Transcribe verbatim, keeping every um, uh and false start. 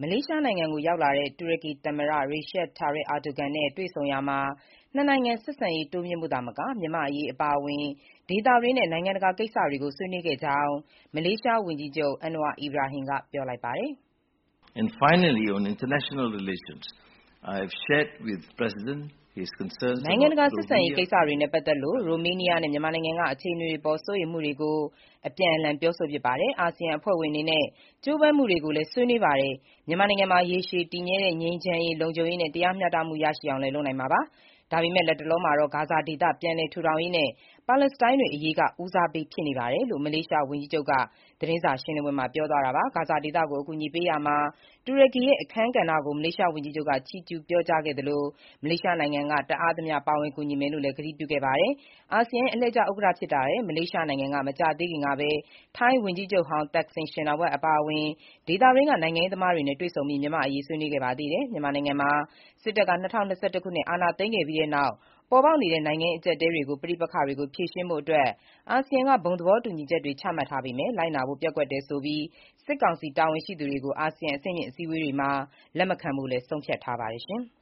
မလေးရှားနိုင်ငံကိုရောက်လာတဲ့ တူရကီသမ္မတ Recep Tayyip Erdogan နဲ့ တွေ့ဆုံရာမှာ နှစ်နိုင်ငံဆက်ဆံရေးတိုးမြှင့်ဖို့သာမက မြန်မာ့အရေးအပါအဝင် ဒေသတွင်းနဲ့ နိုင်ငံတကာကိစ္စတွေကို ဆွေးနွေးခဲ့ကြောင်း မလေးရှားဝန်ကြီးချုပ် Anwar Ibrahim ကပြောလိုက်ပါတယ်။ And finally, on international relations, I have shared with President his concerns နိုင်ငံတ about ကာဆက်ဆံရေး Rohingya ကိစ္စတွေနဲ့ပတ်သက်လို့ ရိုမေးနီးယားနဲ့ မြန်မာနိုင်ငံက အခြေအနေတွေအပေါ် စိုးရိမ်မှုတွေကို အပြန်အလှန် ပြောဆိုဖြစ်ပါတယ်။ အာဆီယံအဖွဲ့ဝင်အနေနဲ့ ကြိုးပမ်းမှုတွေကိုလည်း ဆွေးနွေးပါတယ်။ မြန်မာနိုင်ငံမှာ ရေရှည်တည်မြဲတဲ့ ငြိမ်းချမ်းရေး၊ လုံခြုံရေးနဲ့ တရားမျှတမှုရရှိအောင်လည်း လုပ်နိုင်မှာပါ။ ဒါပေမဲ့ လတ်တလောမှာတော့ ဂါဇာဒေသ ပြန်လည်ထူထောင်ရေးနဲ့ ပါလက်စတိုင်းတွေအရေးက ဦးစားပေးဖြစ်နေပါတယ်လို့ မလေးရှားဝန်ကြီးချုပ်က သတင်းစာရှင်းလင်းပွဲမှာ ပြောသွားတာပါ။ ဂါဇာဒေသကို အကူအညီပေးရာမှာ တူရကီရဲ့ အခန်းကဏ္ဍကို မလေးရှားဝန်ကြီးချုပ်က ချီးကျူးပြောကြားခဲ့သလို မလေးရှားနိုင်ငံက တတ်အားသမျှ ပါဝင်ကူညီမယ်လို့လည်း ကတိပြုခဲ့ပါတယ်။ အာဆီယံ အလှည့်ကျဥက္ကဋ္ဌဖြစ်တဲ့ မလေးရှားနိုင်ငံက မကြာသေးခင်ကပဲ ထိုင်းဝန်ကြီးချုပ်ဟောင်း Thaksin Shinawatra အပါအဝင် ဒေသတွင်းက နိုင်ငံရေးသမားတွေနဲ့ တွေ့ဆုံပြီး မြန်မာ့အရေး ဆွေးနွေးခဲ့ပါသေးတယ်။ မြန်မာနိုင်ငံမှာ စစ်တပ်က ၂၀၂၁ ခုနှစ် အာဏာသိမ်းခဲ့ပြီးနောက် ပေါ်ပေါက်နေတဲ့ နိုင်ငံရေး အကျပ်အတည်းတွေကို ပဋိပက္ခတွေကို ဖြေရှင်းဖို့ အာဆီယံက ဘုံသဘောတူညီချက်တွေ ချမှတ်ထားပေမဲ့ လိုက်နာဖို့ ပျက်ကွက်တယ်ဆိုပြီး စစ်ကောင်စီတာဝန်ရှိသူတွေကို အာဆီယံ အဆင့်မြင့်အစည်းအဝေးတွေမှာ လက်မခံဖို့လည်း ဆုံးဖြတ်ထားပါတယ်။